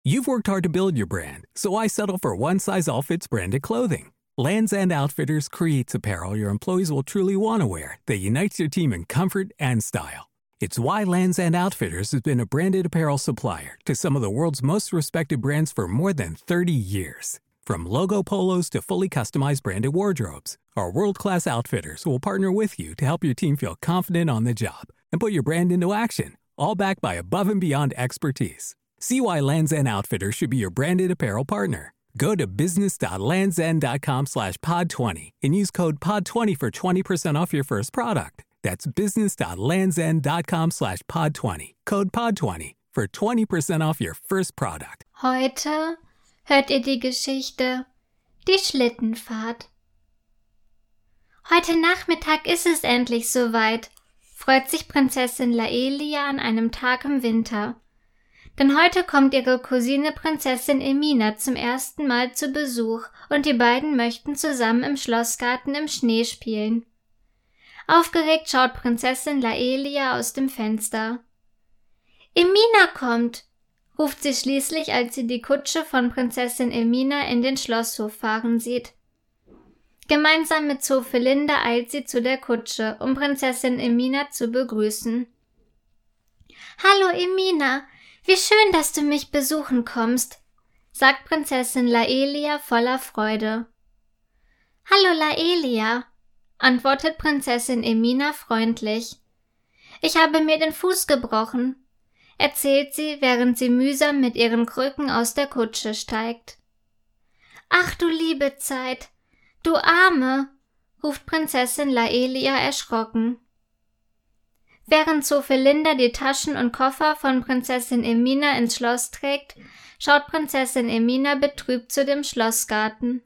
You've worked hard to build your brand, so why settle for one-size-all-fits branded clothing? Lands' End Outfitters creates apparel your employees will truly want to wear that unites your team in comfort and style. It's why Lands' End Outfitters has been a branded apparel supplier to some of the world's most respected brands for more than 30 years. From logo polos to fully customized branded wardrobes, our world-class outfitters will partner with you to help your team feel confident on the job and put your brand into action, all backed by above-and-beyond expertise. See why Lands' End Outfitters should be your branded apparel partner. Go to business.landsend.com/pod20 and use code POD20 for 20% off your first product. That's business.landsend.com/pod20. Code POD20 for 20% off your first product. Heute hört ihr die Geschichte Die Schlittenfahrt. Heute Nachmittag ist es endlich soweit, freut sich Prinzessin Laelia an einem Tag im Winter. Denn heute kommt ihre Cousine Prinzessin Emina zum ersten Mal zu Besuch und die beiden möchten zusammen im Schlossgarten im Schnee spielen. Aufgeregt schaut Prinzessin Laelia aus dem Fenster. Emina kommt, ruft sie schließlich, als sie die Kutsche von Prinzessin Emina in den Schlosshof fahren sieht. Gemeinsam mit Zofelinde eilt sie zu der Kutsche, um Prinzessin Emina zu begrüßen. »Hallo Emina, wie schön, dass du mich besuchen kommst«, sagt Prinzessin Laelia voller Freude. »Hallo Laelia«, antwortet Prinzessin Emina freundlich. »Ich habe mir den Fuß gebrochen«, erzählt sie, während sie mühsam mit ihren Krücken aus der Kutsche steigt. »Ach du liebe Zeit, du Arme«, ruft Prinzessin Laelia erschrocken. Während Zofelinda die Taschen und Koffer von Prinzessin Emina ins Schloss trägt, schaut Prinzessin Emina betrübt zu dem Schlossgarten.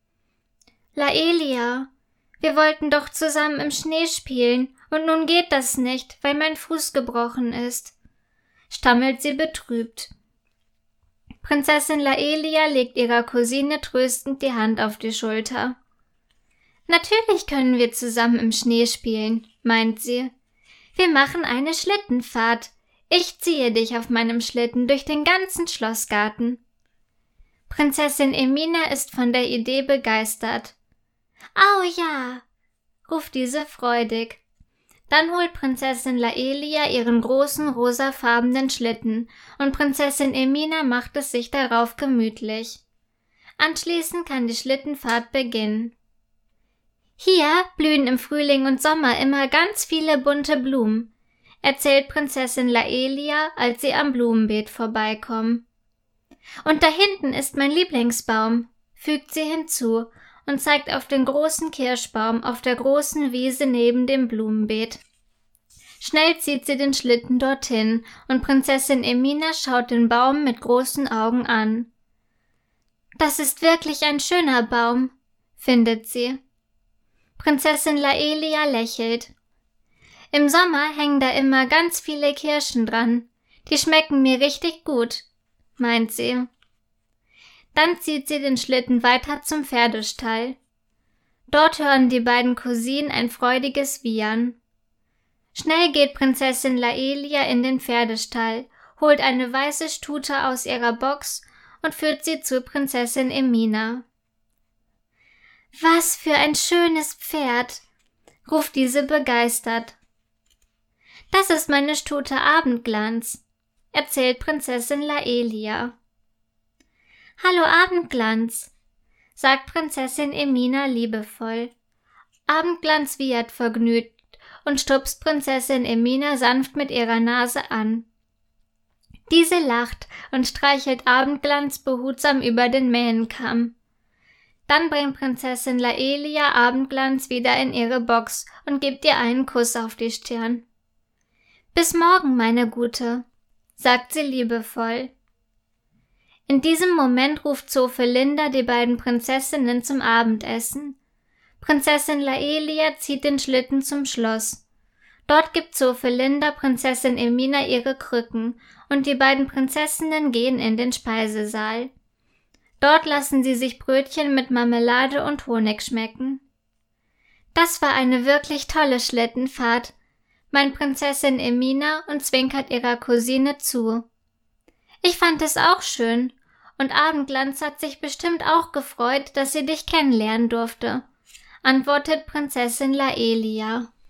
»Laelia, wir wollten doch zusammen im Schnee spielen, und nun geht das nicht, weil mein Fuß gebrochen ist«, stammelt sie betrübt. Prinzessin Laelia legt ihrer Cousine tröstend die Hand auf die Schulter. »Natürlich können wir zusammen im Schnee spielen«, meint sie. »Wir machen eine Schlittenfahrt. Ich ziehe dich auf meinem Schlitten durch den ganzen Schlossgarten.« Prinzessin Emina ist von der Idee begeistert. »Au ja«, ruft diese freudig. Dann holt Prinzessin Laelia ihren großen rosafarbenen Schlitten und Prinzessin Emina macht es sich darauf gemütlich. Anschließend kann die Schlittenfahrt beginnen. »Hier blühen im Frühling und Sommer immer ganz viele bunte Blumen«, erzählt Prinzessin Laelia, als sie am Blumenbeet vorbeikommen. »Und da hinten ist mein Lieblingsbaum«, fügt sie hinzu und zeigt auf den großen Kirschbaum auf der großen Wiese neben dem Blumenbeet. Schnell zieht sie den Schlitten dorthin und Prinzessin Emina schaut den Baum mit großen Augen an. »Das ist wirklich ein schöner Baum«, findet sie. Prinzessin Laelia lächelt. »Im Sommer hängen da immer ganz viele Kirschen dran. Die schmecken mir richtig gut«, meint sie. Dann zieht sie den Schlitten weiter zum Pferdestall. Dort hören die beiden Cousinen ein freudiges Wiehern. Schnell geht Prinzessin Laelia in den Pferdestall, holt eine weiße Stute aus ihrer Box und führt sie zu Prinzessin Emina. »Was für ein schönes Pferd«, ruft diese begeistert. »Das ist meine Stute Abendglanz«, erzählt Prinzessin Laelia. »Hallo Abendglanz«, sagt Prinzessin Emina liebevoll. Abendglanz wiehert vergnügt und stupst Prinzessin Emina sanft mit ihrer Nase an. Diese lacht und streichelt Abendglanz behutsam über den Mähnenkamm. Dann bringt Prinzessin Laelia Abendglanz wieder in ihre Box und gibt ihr einen Kuss auf die Stirn. »Bis morgen, meine Gute«, sagt sie liebevoll. In diesem Moment ruft Zofelinda die beiden Prinzessinnen zum Abendessen. Prinzessin Laelia zieht den Schlitten zum Schloss. Dort gibt Zofelinda Prinzessin Emina ihre Krücken und die beiden Prinzessinnen gehen in den Speisesaal. Dort lassen sie sich Brötchen mit Marmelade und Honig schmecken. »Das war eine wirklich tolle Schlittenfahrt«, meint Prinzessin Emina und zwinkert ihrer Cousine zu. Ich fand es auch schön. Und Abendglanz hat sich bestimmt auch gefreut, dass sie dich kennenlernen durfte, antwortet Prinzessin Laelia.